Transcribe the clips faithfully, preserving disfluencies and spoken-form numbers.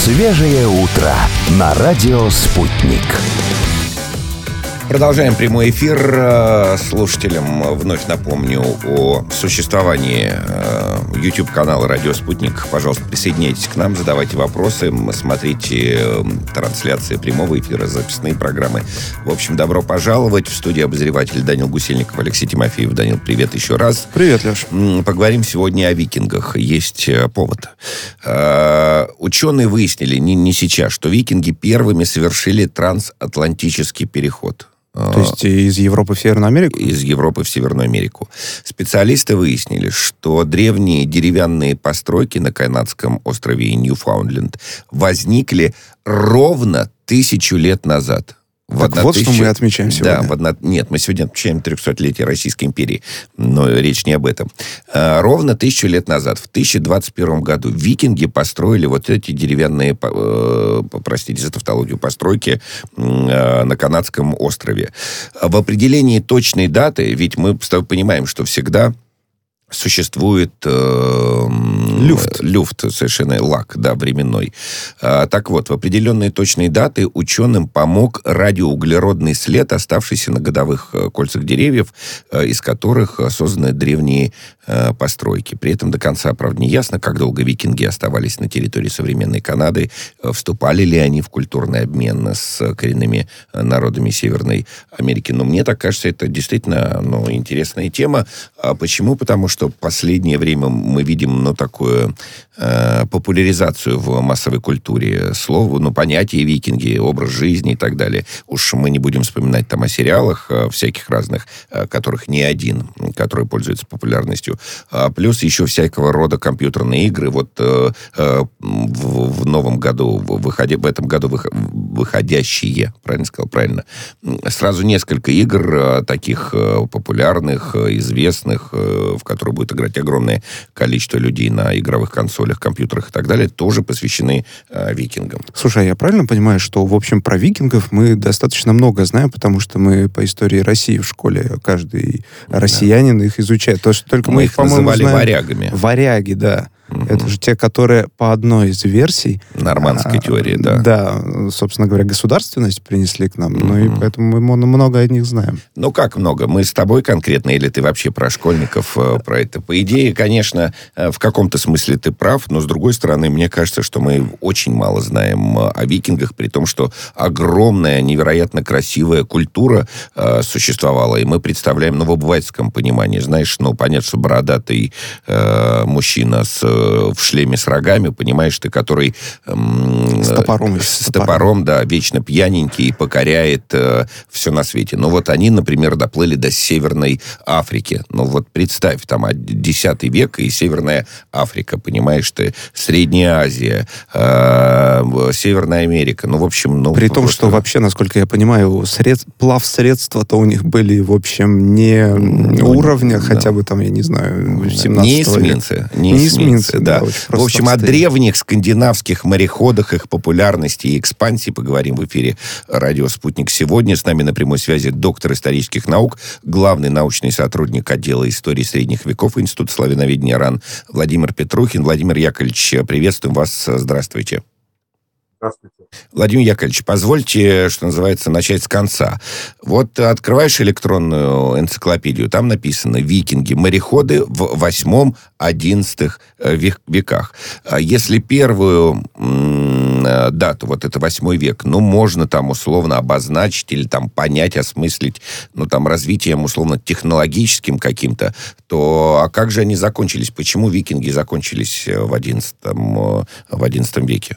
Свежее утро на радио «Спутник». Продолжаем прямой эфир. Слушателям вновь напомню о существовании YouTube-канала «Радио Спутник». Пожалуйста, присоединяйтесь к нам, задавайте вопросы, смотрите трансляции прямого эфира, записные программы. В общем, добро пожаловать. В студии обозреватель Данил Гусельников, Алексей Тимофеев. Данил, привет еще раз. Привет, Леш. Поговорим сегодня о викингах. Есть повод. Ученые выяснили, не, не сейчас, что викинги первыми совершили трансатлантический переход. То есть из Европы в Северную Америку? Из Европы в Северную Америку. Специалисты выяснили, что древние деревянные постройки на канадском острове Ньюфаундленд возникли ровно тысячу лет назад. Так вот, тысяча... что мы отмечаем сегодня. Да, в одно... Нет, мы сегодня отмечаем трехсотлетие Российской империи, но речь не об этом. А, ровно тысячу лет назад, в тысяча двадцать первом году, викинги построили вот эти деревянные, э, простите за тавтологию, постройки э, на канадском острове. В определении точной даты, ведь мы с тобой понимаем, что всегда существует э, люфт. люфт, совершенно лак, да, временной. А, так вот, в определенные точные даты ученым помог радиоуглеродный след, оставшийся на годовых кольцах деревьев, э, из которых созданы древние э, постройки. При этом до конца, правда, не ясно, как долго викинги оставались на территории современной Канады, э, вступали ли они в культурный обмен с коренными народами Северной Америки. Но мне так кажется, это действительно, ну, интересная тема. А почему? Потому что что в последнее время мы видим, ну, такую э, популяризацию в массовой культуре слова, ну, понятия викинги, образ жизни и так далее. Уж мы не будем вспоминать там о сериалах э, всяких разных, э, которых не один, которые пользуются популярностью. А плюс еще всякого рода компьютерные игры. Вот э, э, в, в новом году, в, выходе, в этом году вых, выходящие, правильно сказал, правильно, сразу несколько игр э, таких э, популярных, э, известных, э, в которых будет играть огромное количество людей на игровых консолях, компьютерах и так далее, тоже посвящены э, викингам. Слушай, а я правильно понимаю, что, в общем, про викингов мы достаточно много знаем, потому что мы по истории России в школе, каждый да. россиянин их изучает. То, что только мы, мы их, их по-моему, называли знаем... варягами. Варяги, да. Mm-hmm. Это же те, которые по одной из версий... Нормандской а, теории, да. Да, собственно говоря, государственность принесли к нам, mm-hmm. ну и поэтому мы много о них знаем. Ну, как много? Мы с тобой конкретно, или ты вообще про школьников, про это? По идее, конечно, в каком-то смысле ты прав, но, с другой стороны, мне кажется, что мы очень мало знаем о викингах, при том, что огромная, невероятно красивая культура э, существовала, и мы представляем, ну, в обывательском понимании, знаешь, ну, понятно, что бородатый э, мужчина с в шлеме с рогами, понимаешь ты, который эм, с топором, с, с топором, да, вечно пьяненький и покоряет э, все на свете. Но вот они, например, доплыли до Северной Африки. Ну вот представь, там десятый век и Северная Африка, понимаешь ты, Средняя Азия, э, Северная Америка. Ну, в общем, ну... При том, просто... что вообще, насколько я понимаю, сред... плавсредства-то у них были, в общем, не ну, уровня, да. хотя бы там, я не знаю, семнадцатого не эсминцы. века. Не эсминцы. Да. Да, в общем, о древних скандинавских мореходах, их популярности и экспансии поговорим в эфире «Радио Спутник» сегодня. С нами на прямой связи доктор исторических наук, главный научный сотрудник отдела истории средних веков Института славяноведения РАН Владимир Петрухин. Владимир Яковлевич, приветствуем вас. Здравствуйте. Здравствуйте. Владимир Яковлевич, позвольте, что называется, начать с конца. Вот открываешь электронную энциклопедию, там написано «Викинги, мореходы в восьмом-одиннадцатом веках». Если первую м- дату, вот это восьмой век, ну, можно там условно обозначить или там понять, осмыслить, ну, там, развитием условно технологическим каким-то, то а как же они закончились? Почему викинги закончились в одиннадцатом, в одиннадцатом веке?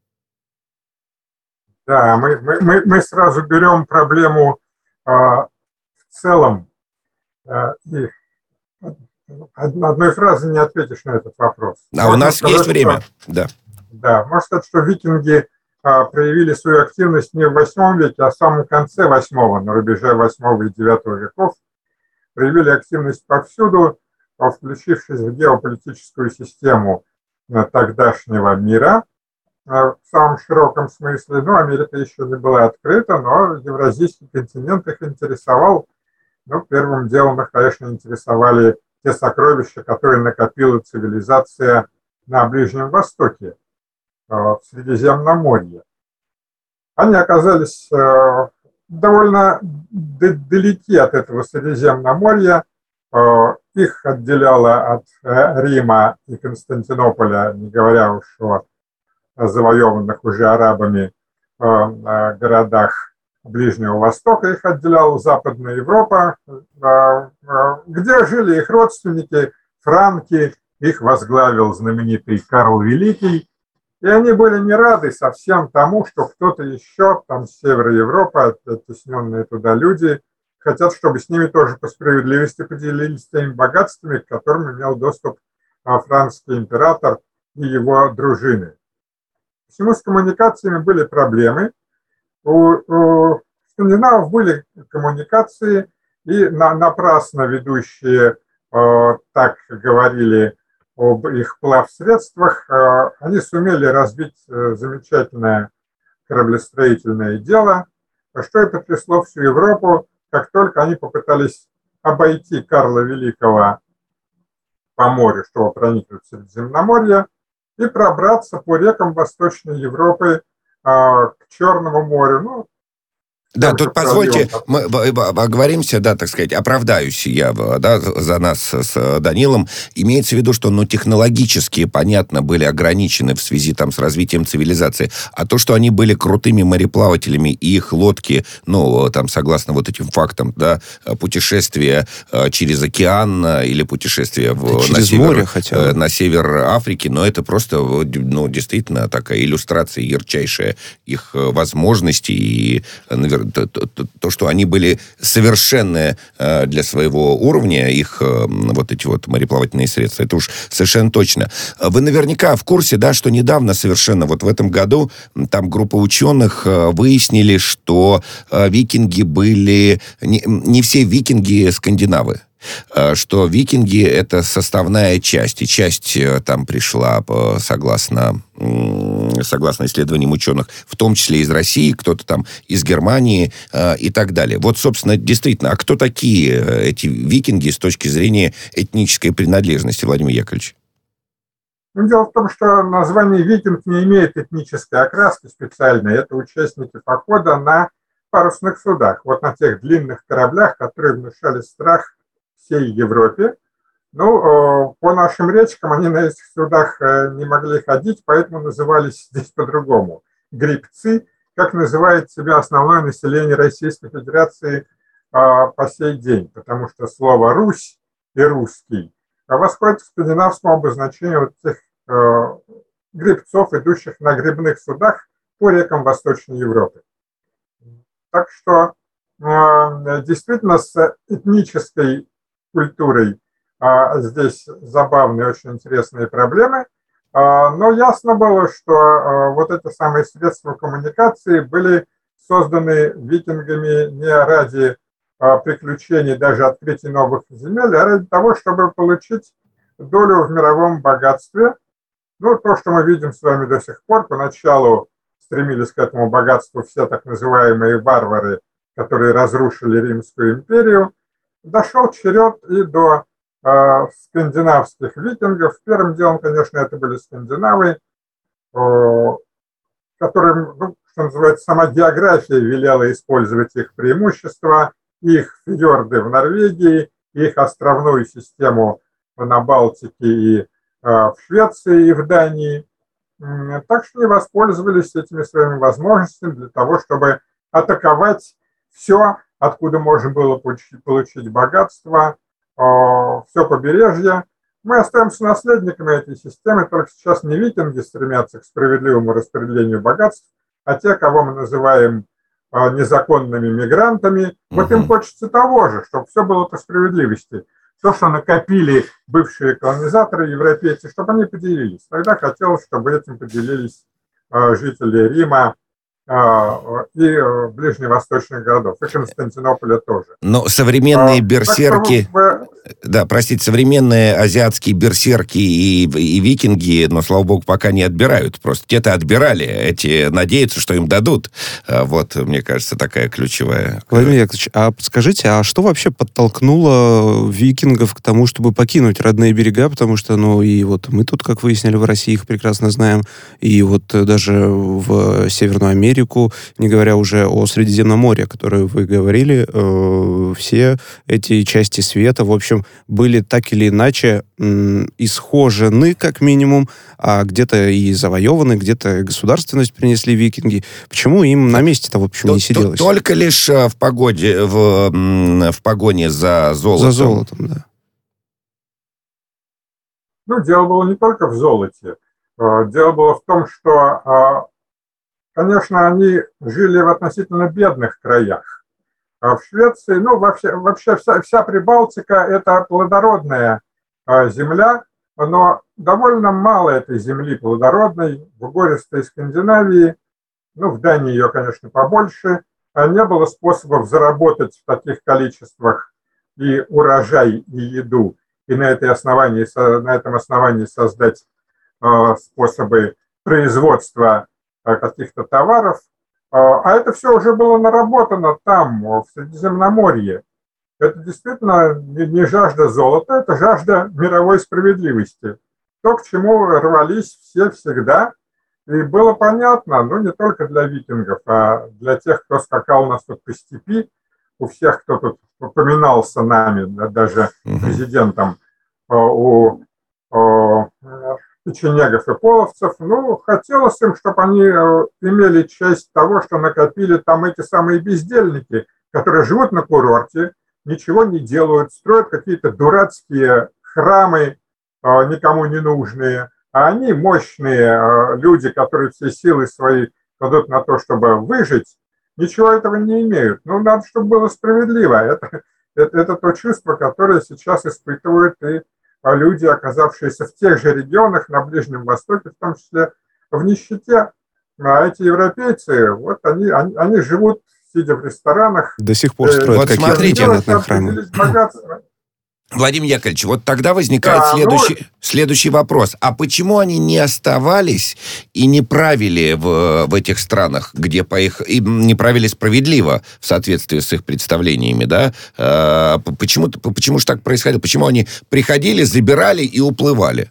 Да, мы, мы, мы сразу берем проблему э, в целом. Э, и одной фразой не ответишь на этот вопрос. А можно у нас сказать, есть время. Что, да. Да, можно сказать, что викинги э, проявили свою активность не в восьмом веке, а в самом конце восьмого, на рубеже восьмого и девятого веков. Проявили активность повсюду, включившись в геополитическую систему э, тогдашнего мира, в самом широком смысле. Ну, Америка еще не была открыта, но Евразийский континент их интересовал. Ну, первым делом их, конечно, интересовали те сокровища, которые накопила цивилизация на Ближнем Востоке. в Средиземноморье. Они оказались довольно далеки от этого Средиземноморья. Их отделяло от Рима и Константинополя, не говоря уж о завоеванных уже арабами городах Ближнего Востока, их отделяла Западная Европа, где жили их родственники, франки, их возглавил знаменитый Карл Великий, и они были не рады совсем тому, что кто-то еще, там с севера Европы, оттесненные туда люди, хотят, чтобы с ними тоже по справедливости поделились теми богатствами, к которым имел доступ французский император и его дружины. Почему с коммуникациями были проблемы? У, у скандинавов были коммуникации, и на, напрасно ведущие э, так говорили об их плавсредствах. Э, они сумели развить э, замечательное кораблестроительное дело, что и потрясло всю Европу, как только они попытались обойти Карла Великого по морю, чтобы проникнуть в Средиземноморье, и пробраться по рекам Восточной Европы а, к Черному морю. Ну, да, тут позвольте, мы оговоримся, да, так сказать, оправдаюсь я, да, за нас с Данилом. Имеется в виду, что, ну, технологически, понятно, были ограничены в связи там с развитием цивилизации, а то, что они были крутыми мореплавателями, и их лодки, ну, там, согласно вот этим фактам, да, путешествия через океан или путешествия в, на, север, море, хотя на север Африки, но это просто, ну, действительно такая иллюстрация ярчайшая их возможностей и, наверное, То, то, то, что они были совершенные э, для своего уровня, их э, вот эти вот мореплавательные средства, это уж совершенно точно. Вы наверняка в курсе, да, что недавно совершенно, вот в этом году, там группа ученых э, выяснили, что э, викинги были... Не, не все викинги скандинавы. Что викинги — это составная часть, и часть там пришла согласно, согласно исследованиям ученых, в том числе из России, кто-то там из Германии и так далее. Вот, собственно, действительно, а кто такие эти викинги с точки зрения этнической принадлежности, Владимир Яковлевич? Ну, дело в том, что название викинг не имеет этнической окраски специальной. Это участники похода на парусных судах, вот на тех длинных кораблях, которые внушали страх всей Европе. Ну, по нашим речкам они на этих судах не могли ходить, поэтому назывались здесь по-другому. Гребцы, как называет себя основное население Российской Федерации по сей день, потому что слово «Русь» и «русский» восходит к скандинавскому обозначению вот этих гребцов, идущих на гребных судах по рекам Восточной Европы. Так что действительно с этнической культурой а, здесь забавные, очень интересные проблемы, а, но ясно было, что а, вот эти самые средства коммуникации были созданы викингами не ради а, приключений, даже открытия новых земель, а ради того, чтобы получить долю в мировом богатстве. Ну, то, что мы видим с вами до сих пор, поначалу стремились к этому богатству все так называемые варвары, которые разрушили Римскую империю. Дошел черед и до э, скандинавских викингов. Первым делом, конечно, это были скандинавы, э, которым, ну, что называется, сама география велела использовать их преимущества, их фьорды в Норвегии, их островную систему на Балтике и э, в Швеции и в Дании. Так что они воспользовались этими своими возможностями для того, чтобы атаковать все, откуда можно было получить, получить богатство, э, все побережье. Мы остаемся наследниками этой системы, только сейчас не викинги стремятся к справедливому распределению богатств, а те, кого мы называем э, незаконными мигрантами. Mm-hmm. Вот им хочется того же, чтобы все было по справедливости. То, что накопили бывшие колонизаторы, европейцы, чтобы они поделились. Тогда хотелось, чтобы этим поделились э, жители Рима, и ближневосточных городов, и Константинополя тоже. Но современные берсерки... Вы, Да, простите, современные азиатские берсерки и, и викинги, но, слава богу, пока не отбирают. Просто те-то отбирали, эти надеются, что им дадут. Вот, мне кажется, такая ключевая... Владимир Яковлевич, а подскажите, а что вообще подтолкнуло викингов к тому, чтобы покинуть родные берега? Потому что, ну, и вот мы тут, как выяснили, в России их прекрасно знаем, и вот даже в Северную Америку, не говоря уже о Средиземном море, о котором вы говорили, э, все эти части света, в общем, были так или иначе м, исхожены, как минимум, а где-то и завоеваны, где-то государственность принесли викинги. Почему им на месте-то, в общем, не сиделось? Только лишь в погоде, в, в погоне за золотом. За золотом, да. Ну, дело было не только в золоте. Дело было в том, что, конечно, они жили в относительно бедных краях. В Швеции, ну, вообще, вообще вся, вся Прибалтика – это плодородная земля, но довольно мало этой земли плодородной в гористой Скандинавии, ну, в Дании ее, конечно, побольше, не было способов заработать в таких количествах и урожай, и еду, и на, этой основании, на этом основании создать способы производства каких-то товаров. А это все уже было наработано там, в Средиземноморье. Это действительно не жажда золота, это жажда мировой справедливости. То, к чему рвались все всегда. И было понятно, ну не только для викингов, а для тех, кто скакал у нас тут по степи, у всех, кто тут упоминался нами, даже президентом, у печенегов и половцев, ну, хотелось им, чтобы они имели часть того, что накопили там эти самые бездельники, которые живут на курорте, ничего не делают, строят какие-то дурацкие храмы, никому не нужные, а они мощные люди, которые все силы свои кладут на то, чтобы выжить, ничего этого не имеют. Ну, надо, чтобы было справедливо. Это, это, это то чувство, которое сейчас испытывают и люди, оказавшиеся в тех же регионах на Ближнем Востоке, в том числе в нищете. А эти европейцы, вот они, они, они живут, сидя в ресторанах. До сих пор строят вот какие-то памятные храмы. Владимир Яковлевич, вот тогда возникает да, следующий, ну... следующий вопрос. А почему они не оставались и не правили в, в этих странах, где по их, и не правили справедливо в соответствии с их представлениями, да? А, почему, почему же так происходило? Почему они приходили, забирали и уплывали?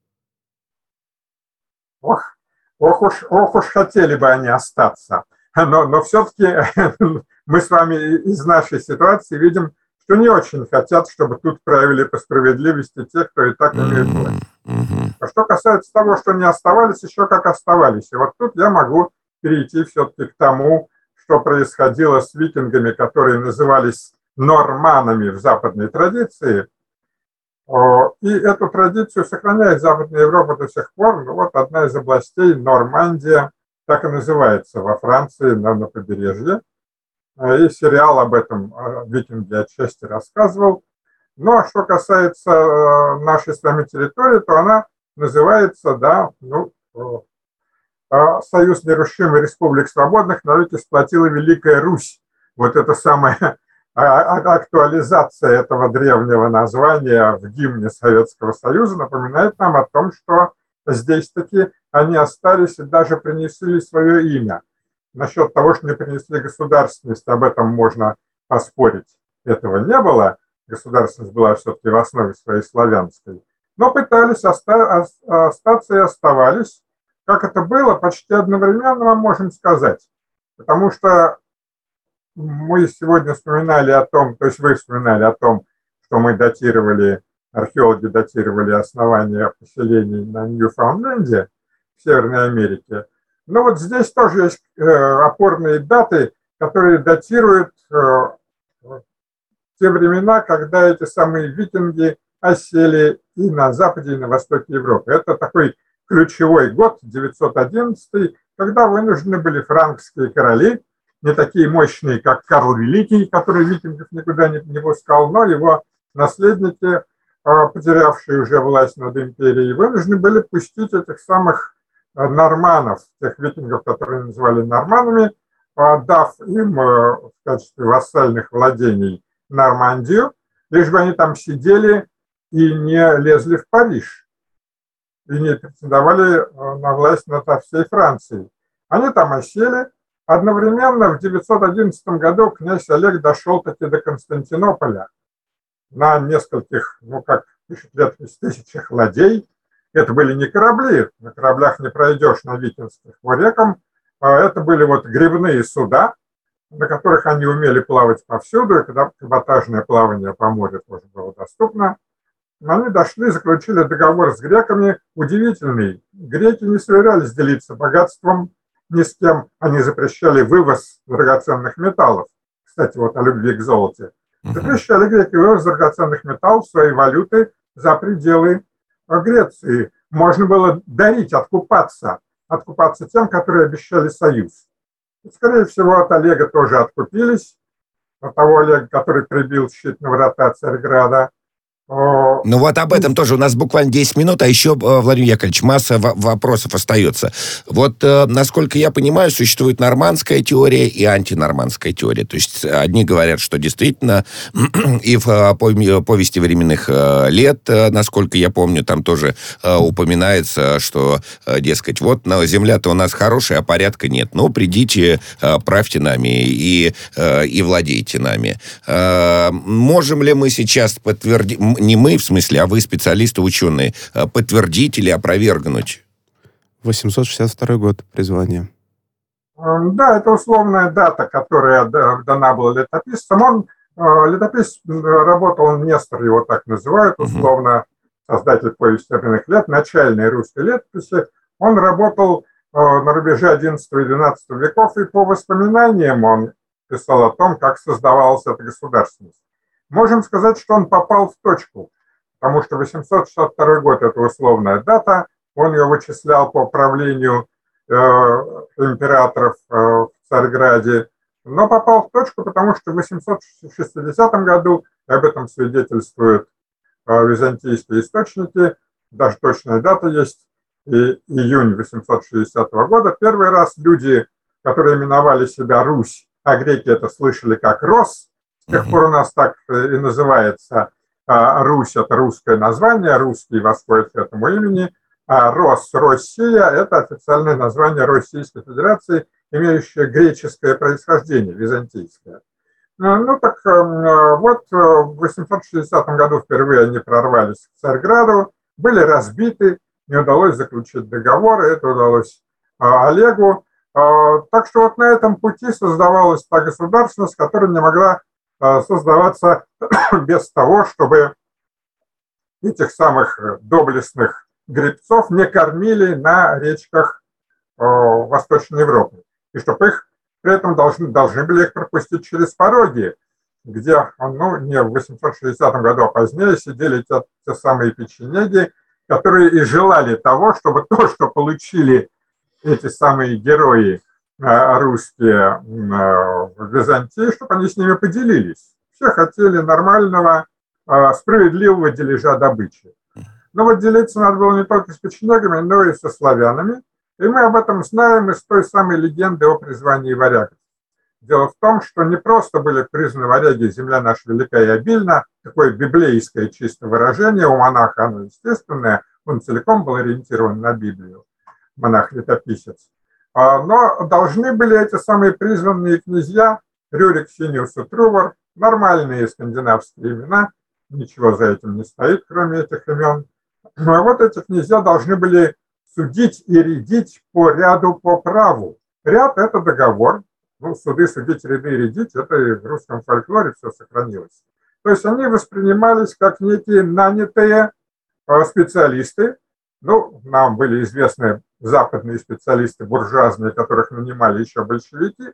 Ох, ох, уж, ох уж хотели бы они остаться. Но, но все-таки мы с вами из нашей ситуации видим, что не очень хотят, чтобы тут правили по справедливости те, кто и так имеет власть. Mm-hmm. А что касается того, что не оставались, еще как оставались. И вот тут я могу перейти все-таки к тому, что происходило с викингами, которые назывались норманами в западной традиции. И эту традицию сохраняет Западная Европа до сих пор. Ну, вот одна из областей, Нормандия, так и называется во Франции, на, на побережье. И сериал об этом викинги отчасти рассказывал. Ну, а что касается нашей с вами территории, то она называется, да, ну, Союз нерушимых республик свободных навеки сплотила Великая Русь. Вот это самая актуализация этого древнего названия в гимне Советского Союза напоминает нам о том, что здесь-таки они остались и даже принесли свое имя. Насчет того, что не принесли государственность, об этом можно поспорить. Этого не было. Государственность была все-таки в основе своей славянской. Но пытались оста- остаться и оставались. Как это было, почти одновременно мы можем сказать. Потому что мы сегодня вспоминали о том, то есть вы вспоминали о том, что мы датировали, археологи датировали основание поселений на Ньюфаундленде в Северной Америке. Но вот здесь тоже есть э, опорные даты, которые датируют э, те времена, когда эти самые викинги осели и на западе, и на востоке Европы. Это такой ключевой год, девятьсот одиннадцатый, когда вынуждены были франкские короли, не такие мощные, как Карл Великий, который викингов никуда не, не пускал, но его наследники, э, потерявшие уже власть над империей, вынуждены были пустить этих самых норманов, тех викингов, которые называли норманами, дав им в качестве вассальных владений Нормандию. лишь бы они там сидели и не лезли в Париж, и не претендовали на власть над всей Францией. Они там осели. Одновременно в девятьсот одиннадцатом году князь Олег дошел таки до Константинополя на нескольких, ну как пишет летопись, тысячах ладей. Это были не корабли, на кораблях не пройдешь на Витебских по рекам. Это были вот гребные суда, на которых они умели плавать повсюду, и когда каботажное плавание по морю тоже было доступно. Они дошли, заключили договор с греками, удивительный. Греки не собирались делиться богатством ни с кем, они запрещали вывоз драгоценных металлов. Кстати, вот о любви к золоте. Запрещали греки вывоз драгоценных металлов, своей валюты за пределы Греции. Можно было дарить, откупаться, откупаться тем, которые обещали союз. И, скорее всего, от Олега тоже откупились, от того Олега, который прибил щит на врата Царьграда. Ну вот об этом тоже у нас буквально десять минут, а еще, Владимир Яковлевич, масса вопросов остается. Вот, насколько я понимаю, существует нормандская теория и антинормандская теория. То есть одни говорят, что действительно и в повести временных лет, насколько я помню, там тоже упоминается, что, дескать, вот земля-то у нас хорошая, а порядка нет. Ну, придите, правьте нами и, и владейте нами. Можем ли мы сейчас подтвердить, не мы, в смысле, а вы, специалисты, ученые, подтвердить или опровергнуть? восемьсот шестьдесят второй год призвания. Да, это условная дата, которая дана была летописцам. Он, летописец работал, Нестор его так называют, условно, создатель повести временных лет, начальной русской летописи. Он работал на рубеже одиннадцатого и двенадцатого веков, и по воспоминаниям он писал о том, как создавалась эта государственность. Можем сказать, что он попал в точку, потому что восемьсот шестьдесят второй год – это условная дата, он ее вычислял по правлению э, императоров э, в Царьграде, но попал в точку, потому что в восемьсот шестидесятом году, об этом свидетельствуют э, византийские источники, даже точная дата есть, и июнь восемьсот шестидесятого года, первый раз люди, которые именовали себя Русь, а греки это слышали как Рос, с тех пор у нас так и называется Русь, это русское название, русские восходят к этому имени, а Рос, Россия, это официальное название Российской Федерации, имеющее греческое происхождение, византийское. Ну так вот, в восемьсот шестидесятом году впервые они прорвались к Царьграду, были разбиты, не удалось заключить договор, это удалось Олегу. Так что вот на этом пути создавалась та государственность, которая не могла создаваться без того, чтобы этих самых доблестных гребцов не кормили на речках Восточной Европы. И чтобы их при этом должны, должны были их пропустить через пороги, где, ну, не в восемьсот шестидесятом году, а позднее сидели те, те самые печенеги, которые и желали того, чтобы то, что получили эти самые герои русские в Византии, чтобы они с ними поделились. Все хотели нормального, справедливого дележа добычи. Но вот делиться надо было не только с печенегами, но и со славянами. И мы об этом знаем из той самой легенды о призвании варягов. Дело в том, что не просто были признаны варяги «земля наша велика и обильна», такое библейское чисто выражение, у монаха оно естественное, он целиком был ориентирован на Библию, монах-летописец. Но должны были эти самые призванные князья, Рюрик, Синиус и Трувор, нормальные скандинавские имена, ничего за этим не стоит, кроме этих имен. А вот эти князья должны были судить и рядить по ряду, по праву. Ряд – это договор. Ну, суды, судить, ряды, рядить – это и в русском фольклоре все сохранилось. То есть они воспринимались как некие нанятые специалисты. Ну, нам были известны западные специалисты буржуазные, которых нанимали еще большевики.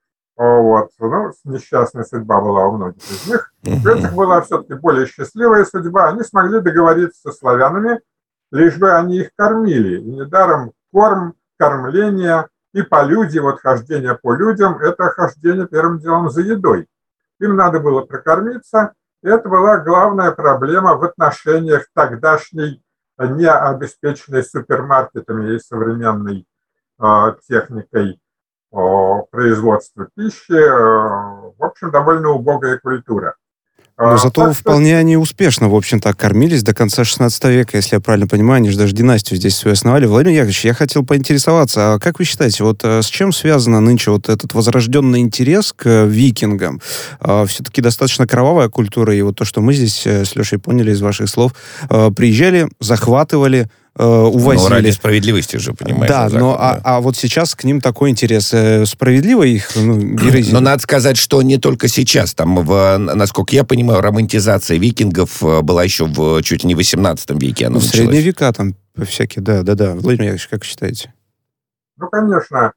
Вот. Ну, несчастная судьба была у многих из них. У этих была все-таки более счастливая судьба. Они смогли договориться со славянами, лишь бы они их кормили. И недаром корм, кормление и полюдье, вот хождение по людям, это хождение первым делом за едой. Им надо было прокормиться. И это была главная проблема в отношениях тогдашней, не обеспеченной супермаркетами и современной э, техникой э, производства пищи, э, в общем, довольно убогая культура. Но зато так вполне что... они успешно, в общем-то, кормились до конца шестнадцатого века, если я правильно понимаю. Они же даже династию здесь свою основали. Владимир Яковлевич, я хотел поинтересоваться, а как вы считаете, вот с чем связано нынче вот этот возрожденный интерес к викингам? А, все-таки достаточно кровавая культура, и вот то, что мы здесь с Лешей поняли из ваших слов, а, приезжали, захватывали, увозили. Ну, ради справедливости же, понимаешь. Да, но а, а вот сейчас к ним такой интерес. Справедливо их ну, героизировать? Но надо сказать, что не только сейчас. Там, в, насколько я понимаю, романтизация викингов была еще в чуть ли не восемнадцатом веке. Ну, в средние века там всякие, да, да, да. Владимир Яковлевич, как считаете? Ну, конечно.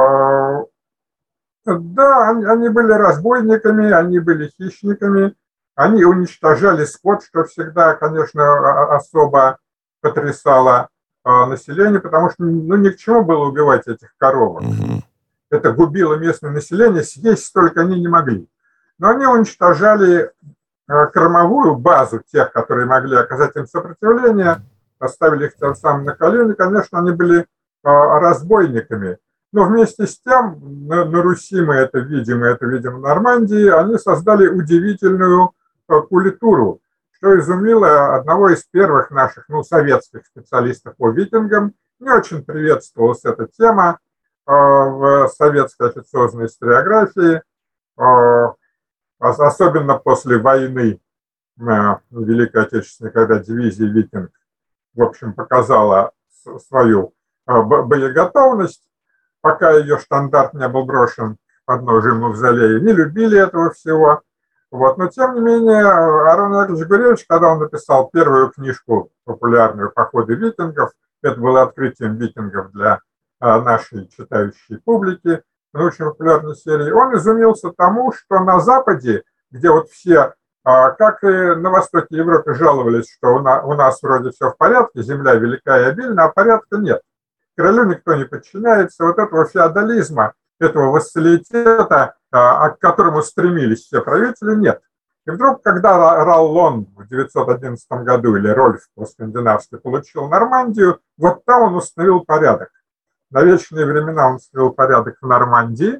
Да, они, они были разбойниками, они были хищниками, они уничтожали скот, что всегда, конечно, особо потрясало э, население, потому что ну, ни к чему было убивать этих коровок. Mm-hmm. Это губило местное население, съесть столько они не могли. Но они уничтожали э, кормовую базу тех, которые могли оказать им сопротивление, поставили их тем самым на колени. Конечно, они были э, разбойниками. Но вместе с тем, на, на Руси мы это видим, мы это видим в Нормандии, они создали удивительную э, культуру, что изумило одного из первых наших, ну, советских специалистов по викингам. Не очень приветствовалась эта тема э, в советской официозной историографии, э, особенно после войны э, Великой Отечественной, когда дивизия «Викинг», в общем, показала свою э, боеготовность, пока ее штандарт не был брошен к подножию мавзолея. Не любили этого всего. Вот. Но, тем не менее, Аарон Яковлевич Гуревич, когда он написал первую книжку популярную «Походы викингов», это было открытием викингов для а, нашей читающей публики, научно-популярной серии, он изумился тому, что на Западе, где вот все, а, как и на востоке Европы, жаловались, что у, на, у нас вроде все в порядке, земля велика и обильна, а порядка нет. Королю никто не подчиняется, вот этого феодализма, этого вассалитета, к которому стремились все правители, нет. И вдруг, когда Роллон в девятьсот одиннадцатом году, или Рольф по-скандинавски, получил Нормандию, вот там он установил порядок. На вечные времена он установил порядок в Нормандии.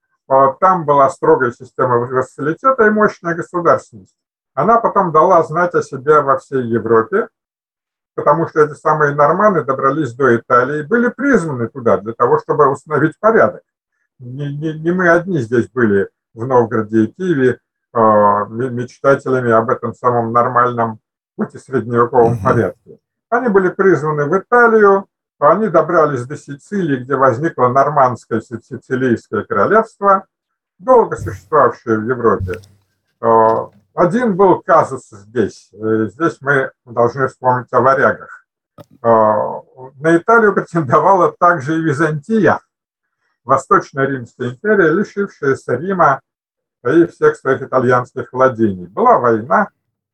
Там была строгая система вассалитета и мощная государственность. Она потом дала знать о себе во всей Европе, потому что эти самые норманы добрались до Италии, были призваны туда для того, чтобы установить порядок. Не, не, не мы одни здесь были в Новгороде и Киеве э, мечтателями об этом самом нормальном, хоть и средневековом mm-hmm. порядке. Они были призваны в Италию, они добрались до Сицилии, где возникло нормандское сицилийское королевство, долго существовавшее в Европе. Э, один был казус здесь. Здесь мы должны вспомнить о варягах. Э, на Италию претендовала также и Византия, Восточная Римская империя, лишившаяся Рима и всех своих итальянских владений. Была война,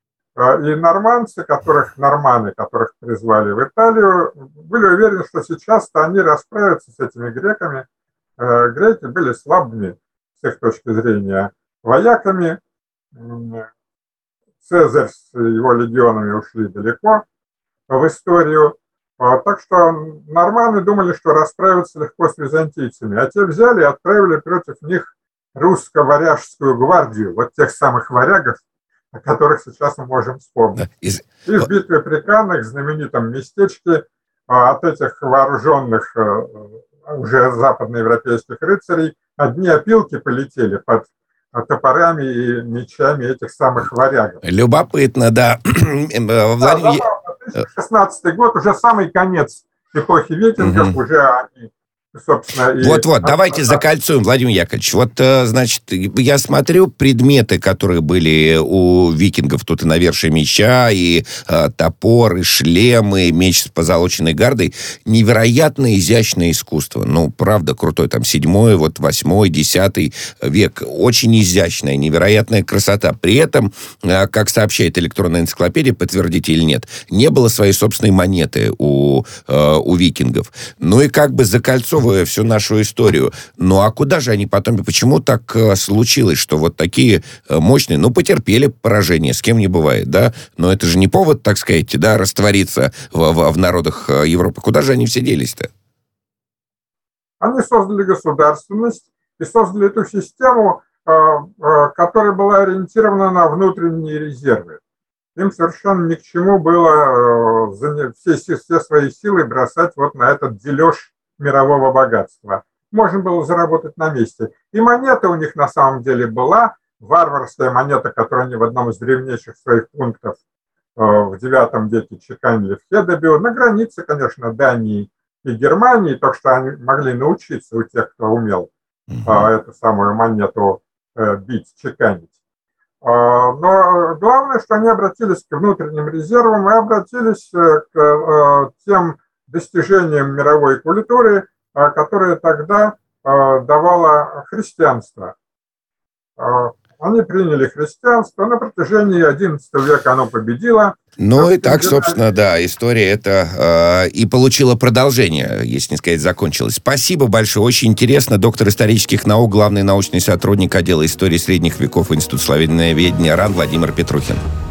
и нормандцы, которых, норманы, которых призвали в Италию, были уверены, что сейчас-то они расправятся с этими греками. Греки были слабыми с их точки зрения вояками. Цезарь с его легионами ушли далеко в историю. Так что норманы думали, что расправятся легко с византийцами, а те взяли и отправили против них русско-варяжскую гвардию, вот тех самых варягов, о которых сейчас мы можем вспомнить. И в битве при Каннах, знаменитом местечке, от этих вооруженных уже западноевропейских рыцарей одни опилки полетели под топорами и мечами этих самых варягов. Любопытно, да. Владимир... шестнадцатый год, уже самый конец эпохи викингов, угу. уже они, собственно... Вот-вот, и... давайте закольцуем, Владимир Яковлевич. Вот, значит, я смотрю, предметы, которые были у викингов, тут и навершие меча, и э, топор, и шлемы, и меч с позолоченной гардой, невероятно изящное искусство. Ну, правда, крутой, там, седьмой, вот, восьмой, десятый век. Очень изящная, невероятная красота. При этом, э, как сообщает электронная энциклопедия, подтвердите или нет, не было своей собственной монеты у, э, у викингов. Ну, и как бы закольцовывая всю нашу историю. Ну, а куда же они потом... Почему так э, случилось, что вот такие э, мощные... Ну, потерпели поражение, с кем не бывает, да? Но это же не повод, так сказать, да, раствориться в, в, в народах э, Европы. Куда же они все делись-то? Они создали государственность и создали эту систему, которая была ориентирована на внутренние резервы. Им совершенно ни к чему было все, все свои силы бросать вот на этот дележ мирового богатства. Можно было заработать на месте. И монета у них на самом деле была, варварская монета, которую они в одном из древнейших своих пунктов в девятом веке чеканили в Хедебю, на границе, конечно, Дании и Германии, так что они могли научиться у тех, кто умел mm-hmm. эту самую монету бить, чеканить. Но главное, что они обратились к внутренним резервам и обратились к тем достижениям мировой культуры, которые тогда давало христианство. Они приняли христианство, на протяжении одиннадцатого века оно победило. Ну и так, собственно, да, история эта э, и получила продолжение, если не сказать, закончилась. Спасибо большое, очень интересно. Доктор исторических наук, главный научный сотрудник отдела истории средних веков Института славяноведения РАН Владимир Петрухин.